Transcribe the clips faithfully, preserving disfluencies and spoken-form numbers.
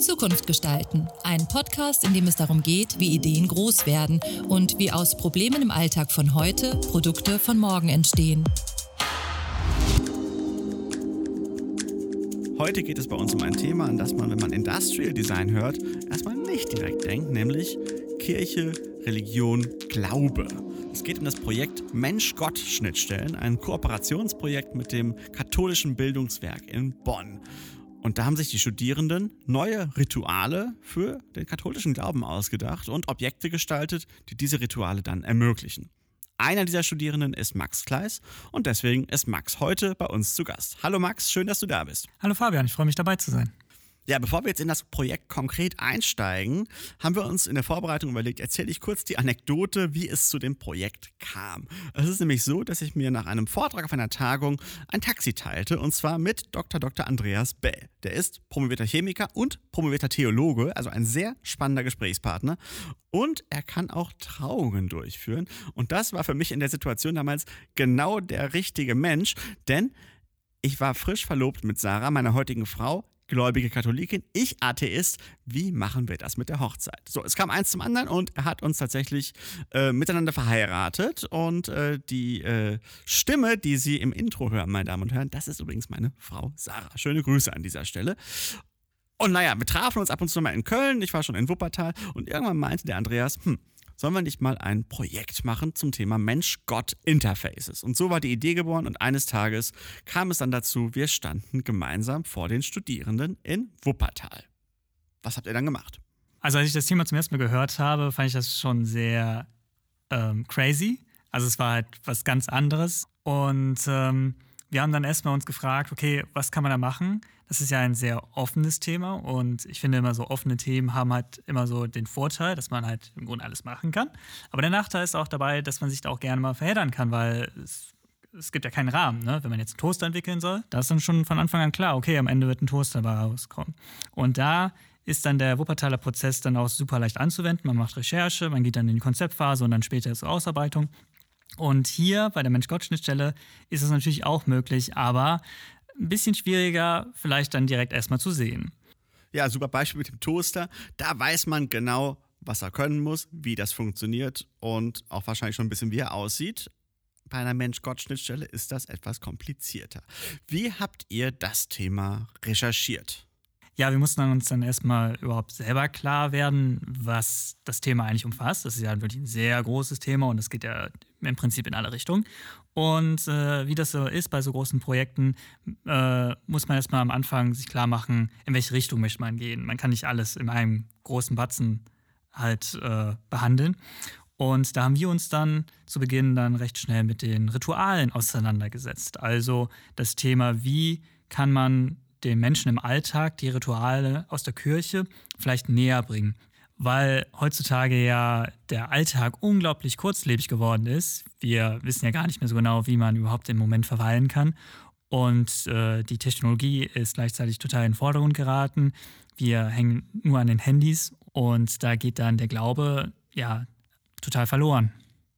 Zukunft gestalten. Ein Podcast, in dem es darum geht, wie Ideen groß werden und wie aus Problemen im Alltag von heute Produkte von morgen entstehen. Heute geht es bei uns um ein Thema, an das man, wenn man Industrial Design hört, erstmal nicht direkt denkt, nämlich Kirche, Religion, Glaube. Es geht um das Projekt Mensch-Gott-Schnittstellen, ein Kooperationsprojekt mit dem katholischen Bildungswerk in Bonn. Und da haben sich die Studierenden neue Rituale für den katholischen Glauben ausgedacht und Objekte gestaltet, die diese Rituale dann ermöglichen. Einer dieser Studierenden ist Max Kleiss und deswegen ist Max heute bei uns zu Gast. Hallo Max, schön, dass du da bist. Hallo Fabian, ich freue mich dabei zu sein. Ja, bevor wir jetzt in das Projekt konkret einsteigen, haben wir uns in der Vorbereitung überlegt, erzähle ich kurz die Anekdote, wie es zu dem Projekt kam. Es ist nämlich so, dass ich mir nach einem Vortrag auf einer Tagung ein Taxi teilte, und zwar mit Doktor Doktor Andreas Bell. Der ist promovierter Chemiker und promovierter Theologe, also ein sehr spannender Gesprächspartner. Und er kann auch Trauungen durchführen. Und das war für mich in der Situation damals genau der richtige Mensch, denn ich war frisch verlobt mit Sarah, meiner heutigen Frau, gläubige Katholikin, ich Atheist. Wie machen wir das mit der Hochzeit? So, es kam eins zum anderen und er hat uns tatsächlich äh, miteinander verheiratet. Und äh, die äh, Stimme, die Sie im Intro hören, meine Damen und Herren, das ist übrigens meine Frau Sarah. Schöne Grüße an dieser Stelle. Und naja, wir trafen uns ab und zu mal in Köln, ich war schon in Wuppertal und irgendwann meinte der Andreas, hm, sollen wir nicht mal ein Projekt machen zum Thema Mensch-Gott-Interfaces? Und so war die Idee geboren und eines Tages kam es dann dazu, wir standen gemeinsam vor den Studierenden in Wuppertal. Was habt ihr dann gemacht? Also als ich das Thema zum ersten Mal gehört habe, fand ich das schon sehr ähm, crazy. Also es war halt was ganz anderes. Und ähm, wir haben dann erstmal uns gefragt, okay, was kann man da machen? Das ist ja ein sehr offenes Thema und ich finde immer so offene Themen haben halt immer so den Vorteil, dass man halt im Grunde alles machen kann. Aber der Nachteil ist auch dabei, dass man sich da auch gerne mal verheddern kann, weil es, es gibt ja keinen Rahmen. Ne? Wenn man jetzt einen Toaster entwickeln soll, da ist dann schon von Anfang an klar, okay, am Ende wird ein Toaster dabei rauskommen. Und da ist dann der Wuppertaler Prozess dann auch super leicht anzuwenden. Man macht Recherche, man geht dann in die Konzeptphase und dann später zur Ausarbeitung. Und hier bei der Mensch-Gott-Schnittstelle ist es natürlich auch möglich, aber ein bisschen schwieriger vielleicht dann direkt erstmal zu sehen. Ja, super Beispiel mit dem Toaster. Da weiß man genau, was er können muss, wie das funktioniert und auch wahrscheinlich schon ein bisschen, wie er aussieht. Bei einer Mensch-Gott-Schnittstelle ist das etwas komplizierter. Wie habt ihr das Thema recherchiert? Ja, wir mussten uns dann erstmal überhaupt selber klar werden, was das Thema eigentlich umfasst. Das ist ja wirklich ein sehr großes Thema und es geht ja im Prinzip in alle Richtungen. Und äh, wie das so ist bei so großen Projekten, äh, muss man erstmal am Anfang sich klar machen, in welche Richtung möchte man gehen. Man kann nicht alles in einem großen Batzen halt äh, behandeln. Und da haben wir uns dann zu Beginn dann recht schnell mit den Ritualen auseinandergesetzt. Also das Thema, wie kann man den Menschen im Alltag die Rituale aus der Kirche vielleicht näher bringen. Weil heutzutage ja der Alltag unglaublich kurzlebig geworden ist. Wir wissen ja gar nicht mehr so genau, wie man überhaupt im Moment verweilen kann. Und äh, die Technologie ist gleichzeitig total in den Vordergrund geraten. Wir hängen nur an den Handys und da geht dann der Glaube ja total verloren.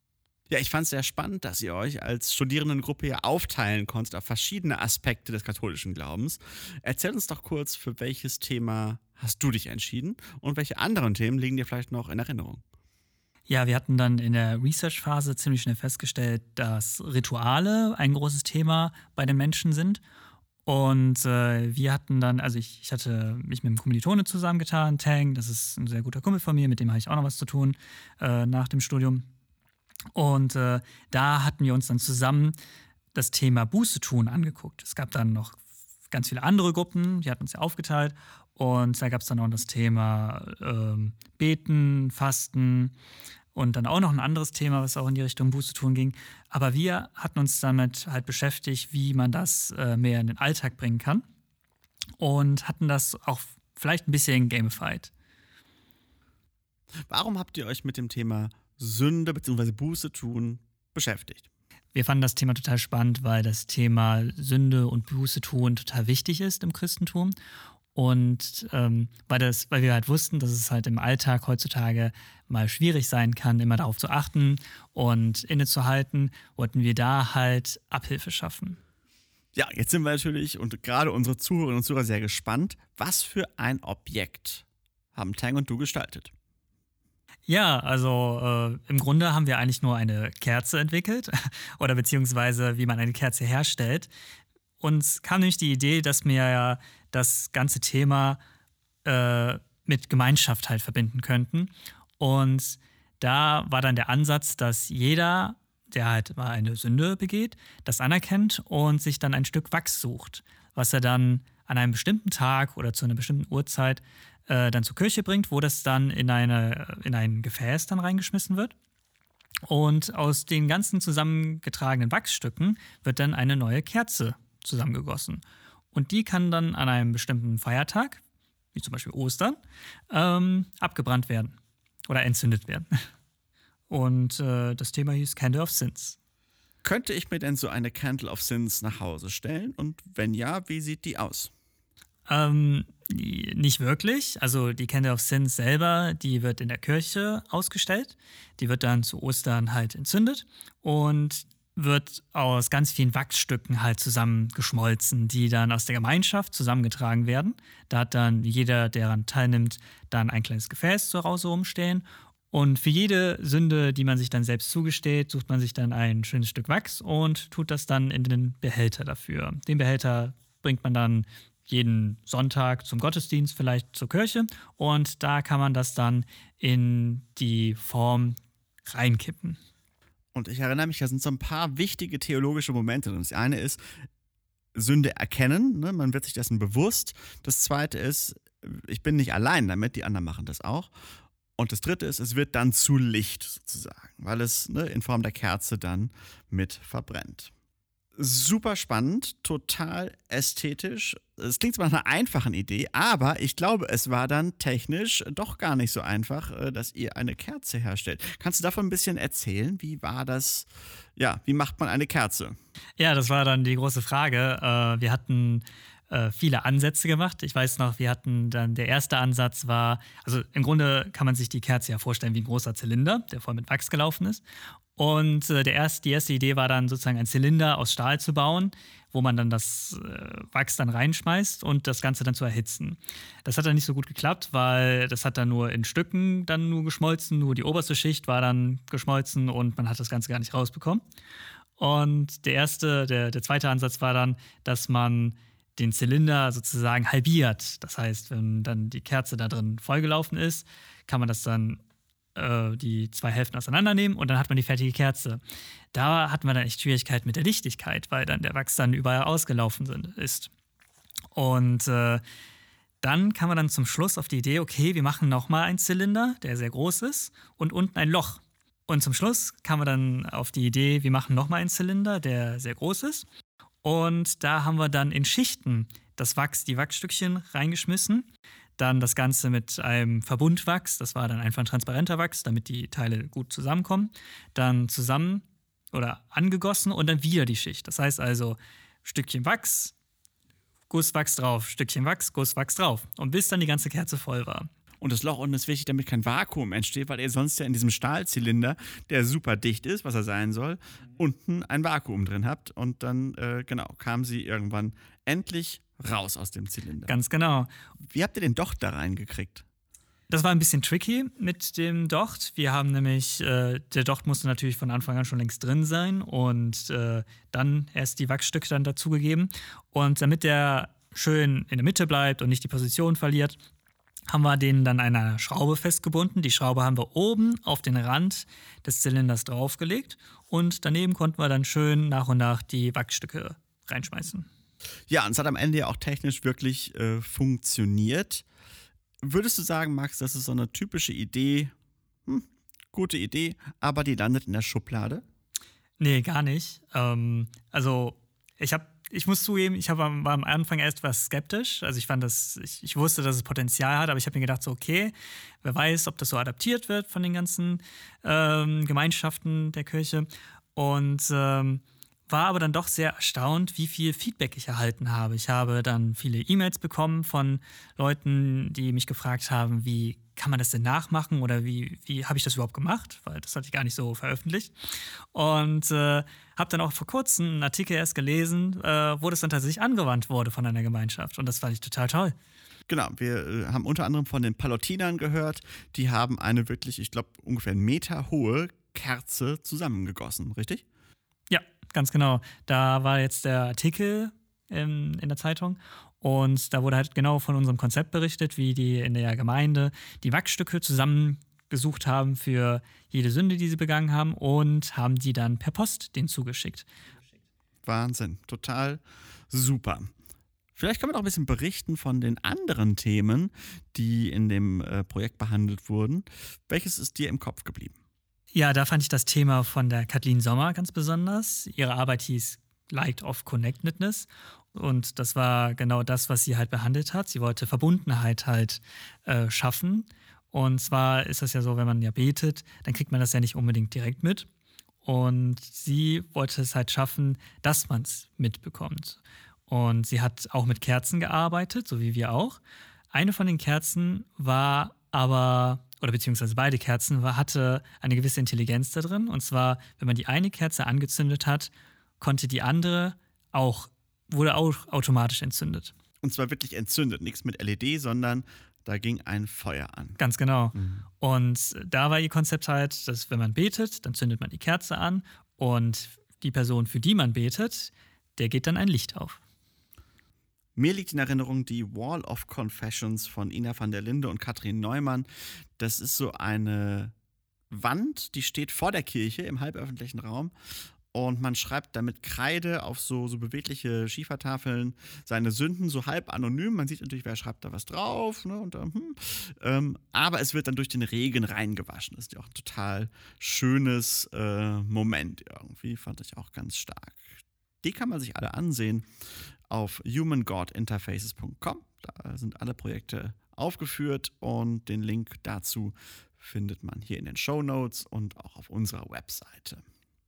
Ja, ich fand es sehr spannend, dass ihr euch als Studierendengruppe hier aufteilen konntet auf verschiedene Aspekte des katholischen Glaubens. Erzähl uns doch kurz, für welches Thema hast du dich entschieden und welche anderen Themen liegen dir vielleicht noch in Erinnerung? Ja, wir hatten dann in der Research-Phase ziemlich schnell festgestellt, dass Rituale ein großes Thema bei den Menschen sind. Und äh, wir hatten dann, also ich, ich hatte mich mit einem Kommilitone zusammengetan, Tang, das ist ein sehr guter Kumpel von mir, mit dem habe ich auch noch was zu tun äh, nach dem Studium. Und äh, da hatten wir uns dann zusammen das Thema Buße tun angeguckt. Es gab dann noch ganz viele andere Gruppen, die hatten uns ja aufgeteilt. Und da gab es dann auch das Thema ähm, Beten, Fasten und dann auch noch ein anderes Thema, was auch in die Richtung Buße tun ging. Aber wir hatten uns damit halt beschäftigt, wie man das äh, mehr in den Alltag bringen kann. Und hatten das auch vielleicht ein bisschen gamified. Warum habt ihr euch mit dem Thema Sünde bzw. Buße tun beschäftigt? Wir fanden das Thema total spannend, weil das Thema Sünde und Buße tun total wichtig ist im Christentum. Und ähm, weil, das, weil wir halt wussten, dass es halt im Alltag heutzutage mal schwierig sein kann, immer darauf zu achten und innezuhalten, wollten wir da halt Abhilfe schaffen. Ja, jetzt sind wir natürlich und gerade unsere Zuhörerinnen und Zuhörer sehr gespannt. Was für ein Objekt haben Tang und du gestaltet? Ja, also äh, im Grunde haben wir eigentlich nur eine Kerze entwickelt oder beziehungsweise wie man eine Kerze herstellt. Uns kam nämlich die Idee, dass wir ja das ganze Thema äh, mit Gemeinschaft halt verbinden könnten. Und da war dann der Ansatz, dass jeder, der halt mal eine Sünde begeht, das anerkennt und sich dann ein Stück Wachs sucht, was er dann an einem bestimmten Tag oder zu einer bestimmten Uhrzeit äh, dann zur Kirche bringt, wo das dann in, eine, in ein Gefäß dann reingeschmissen wird. Und aus den ganzen zusammengetragenen Wachsstücken wird dann eine neue Kerze zusammengegossen. Und die kann dann an einem bestimmten Feiertag, wie zum Beispiel Ostern, ähm, abgebrannt werden oder entzündet werden. Und äh, das Thema hieß Candle of Sins. Könnte ich mir denn so eine Candle of Sins nach Hause stellen? Und wenn ja, wie sieht die aus? Ähm, nicht wirklich. Also die Candle of Sins selber, die wird in der Kirche ausgestellt. Die wird dann zu Ostern halt entzündet und wird aus ganz vielen Wachsstücken halt zusammengeschmolzen, die dann aus der Gemeinschaft zusammengetragen werden. Da hat dann jeder, der daran teilnimmt, dann ein kleines Gefäß zu Hause rumstehen. Und für jede Sünde, die man sich dann selbst zugesteht, sucht man sich dann ein schönes Stück Wachs und tut das dann in den Behälter dafür. Den Behälter bringt man dann jeden Sonntag zum Gottesdienst, vielleicht zur Kirche. Und da kann man das dann in die Form reinkippen. Und ich erinnere mich, da sind so ein paar wichtige theologische Momente drin. Das eine ist Sünde erkennen, ne? Man wird sich dessen bewusst. Das zweite ist, ich bin nicht allein damit, die anderen machen das auch. Und das dritte ist, es wird dann zu Licht sozusagen, weil es ne, in Form der Kerze dann mit verbrennt. Super spannend, total ästhetisch. Es klingt zwar nach einer einfachen Idee, aber ich glaube, es war dann technisch doch gar nicht so einfach, dass ihr eine Kerze herstellt. Kannst du davon ein bisschen erzählen? Wie war das? Ja, wie macht man eine Kerze? Ja, das war dann die große Frage. Wir hatten viele Ansätze gemacht. Ich weiß noch, wir hatten dann, der erste Ansatz war, also im Grunde kann man sich die Kerze ja vorstellen wie ein großer Zylinder, der voll mit Wachs gelaufen ist. Und äh, der erste, die erste Idee war dann sozusagen einen Zylinder aus Stahl zu bauen, wo man dann das äh, Wachs dann reinschmeißt und das Ganze dann zu erhitzen. Das hat dann nicht so gut geklappt, weil das hat dann nur in Stücken dann nur geschmolzen, nur die oberste Schicht war dann geschmolzen und man hat das Ganze gar nicht rausbekommen. Und der erste, der, der zweite Ansatz war dann, dass man den Zylinder sozusagen halbiert. Das heißt, wenn dann die Kerze da drin vollgelaufen ist, kann man das dann die zwei Hälften auseinandernehmen und dann hat man die fertige Kerze. Da hatten wir dann echt Schwierigkeiten mit der Dichtigkeit, weil dann der Wachs dann überall ausgelaufen sind, ist. Und äh, dann kam man dann zum Schluss auf die Idee, okay, wir machen nochmal einen Zylinder, der sehr groß ist und unten ein Loch. Und zum Schluss kam man dann auf die Idee, wir machen nochmal einen Zylinder, der sehr groß ist. Und da haben wir dann in Schichten das Wachs, die Wachsstückchen reingeschmissen. Dann das Ganze mit einem Verbundwachs, das war dann einfach ein transparenter Wachs, damit die Teile gut zusammenkommen. Dann zusammen oder angegossen und dann wieder die Schicht. Das heißt also Stückchen Wachs, Gusswachs drauf, Stückchen Wachs, Gusswachs drauf. Und bis dann die ganze Kerze voll war. Und das Loch unten ist wichtig, damit kein Vakuum entsteht, weil ihr sonst ja in diesem Stahlzylinder, der super dicht ist, was er sein soll, unten ein Vakuum drin habt. Und dann, äh, genau, kam sie irgendwann endlich raus aus dem Zylinder. Ganz genau. Wie habt ihr den Docht da reingekriegt? Das war ein bisschen tricky mit dem Docht. Wir haben nämlich, äh, der Docht musste natürlich von Anfang an schon längst drin sein und äh, dann erst die Wachsstücke dann dazugegeben. Und damit der schön in der Mitte bleibt und nicht die Position verliert, haben wir den dann an einer Schraube festgebunden. Die Schraube haben wir oben auf den Rand des Zylinders draufgelegt und daneben konnten wir dann schön nach und nach die Wachsstücke reinschmeißen. Ja, und es hat am Ende ja auch technisch wirklich äh, funktioniert. Würdest du sagen, Max, das ist so eine typische Idee, hm, gute Idee, aber die landet in der Schublade? Nee, gar nicht. Ähm, also ich habe, ich muss zugeben, ich hab, war am Anfang erst was skeptisch. Also ich fand das, ich, ich wusste, dass es Potenzial hat, aber ich habe mir gedacht, so okay, wer weiß, ob das so adaptiert wird von den ganzen ähm, Gemeinschaften der Kirche. Und ähm, war aber dann doch sehr erstaunt, wie viel Feedback ich erhalten habe. Ich habe dann viele E-Mails bekommen von Leuten, die mich gefragt haben, wie kann man das denn nachmachen oder wie, wie habe ich das überhaupt gemacht, weil das hatte ich gar nicht so veröffentlicht. Und äh, habe dann auch vor kurzem einen Artikel erst gelesen, äh, wo das dann tatsächlich angewandt wurde von einer Gemeinschaft. Und das fand ich total toll. Genau, wir äh, haben unter anderem von den Palästinensern gehört, die haben eine wirklich, ich glaube, ungefähr einen Meter hohe Kerze zusammengegossen, richtig? Ja, ganz genau. Da war jetzt der Artikel in, in der Zeitung und da wurde halt genau von unserem Konzept berichtet, wie die in der Gemeinde die Wachsstücke zusammengesucht haben für jede Sünde, die sie begangen haben und haben die dann per Post denen zugeschickt. Wahnsinn, total super. Vielleicht können wir noch ein bisschen berichten von den anderen Themen, die in dem äh, Projekt behandelt wurden. Welches ist dir im Kopf geblieben? Ja, da fand ich das Thema von der Kathleen Sommer ganz besonders. Ihre Arbeit hieß Light of Connectedness und das war genau das, was sie halt behandelt hat. Sie wollte Verbundenheit halt äh, schaffen und zwar ist das ja so, wenn man ja betet, dann kriegt man das ja nicht unbedingt direkt mit und sie wollte es halt schaffen, dass man es mitbekommt. Und sie hat auch mit Kerzen gearbeitet, so wie wir auch. Eine von den Kerzen war aber, oder beziehungsweise beide Kerzen, war, hatte eine gewisse Intelligenz da drin. Und zwar, wenn man die eine Kerze angezündet hat, konnte die andere auch, wurde auch automatisch entzündet. Und zwar wirklich entzündet, nichts mit L E D, sondern da ging ein Feuer an. Ganz genau. Mhm. Und da war ihr Konzept halt, dass wenn man betet, dann zündet man die Kerze an und die Person, für die man betet, der geht dann ein Licht auf. Mir liegt in Erinnerung die Wall of Confessions von Ina van der Linde und Katrin Neumann. Das ist so eine Wand, die steht vor der Kirche im halböffentlichen Raum und man schreibt damit Kreide auf so, so bewegliche Schiefertafeln seine Sünden, so halb anonym. Man sieht natürlich, wer schreibt da was drauf. Ne, und, hm, ähm, aber es wird dann durch den Regen reingewaschen. Das ist ja auch ein total schönes äh, Moment irgendwie, fand ich auch ganz stark. Die kann man sich alle ansehen auf human god interfaces punkt com. Da sind alle Projekte aufgeführt und den Link dazu findet man hier in den Shownotes und auch auf unserer Webseite.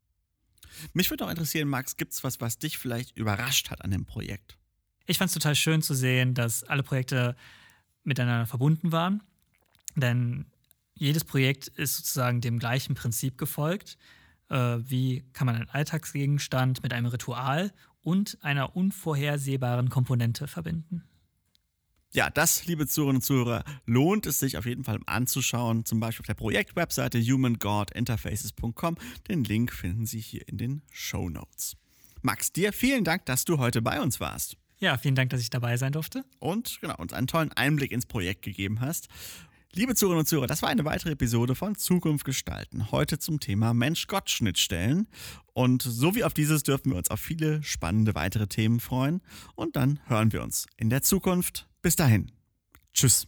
Mich würde auch interessieren, Max, gibt es was, was dich vielleicht überrascht hat an dem Projekt? Ich fand es total schön zu sehen, dass alle Projekte miteinander verbunden waren, denn jedes Projekt ist sozusagen dem gleichen Prinzip gefolgt. Äh, wie kann man einen Alltagsgegenstand mit einem Ritual und einer unvorhersehbaren Komponente verbinden? Ja, das, liebe Zuhörerinnen und Zuhörer, lohnt es sich auf jeden Fall anzuschauen, zum Beispiel auf der Projektwebseite human god interfaces punkt com. Den Link finden Sie hier in den Shownotes. Max, dir vielen Dank, dass du heute bei uns warst. Ja, vielen Dank, dass ich dabei sein durfte. Und genau, uns einen tollen Einblick ins Projekt gegeben hast. Liebe Zuhörerinnen und Zuhörer, das war eine weitere Episode von Zukunft gestalten. Heute zum Thema Mensch-Gott-Schnittstellen. Und so wie auf dieses dürfen wir uns auf viele spannende weitere Themen freuen. Und dann hören wir uns in der Zukunft. Bis dahin. Tschüss.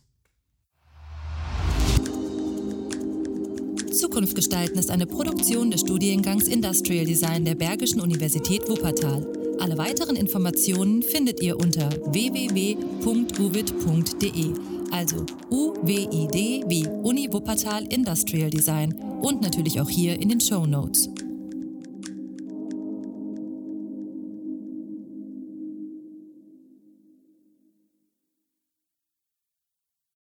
Zukunft gestalten ist eine Produktion des Studiengangs Industrial Design der Bergischen Universität Wuppertal. Alle weiteren Informationen findet ihr unter w w w punkt u w i d punkt d e, also U W I D wie Uni Wuppertal Industrial Design und natürlich auch hier in den Shownotes.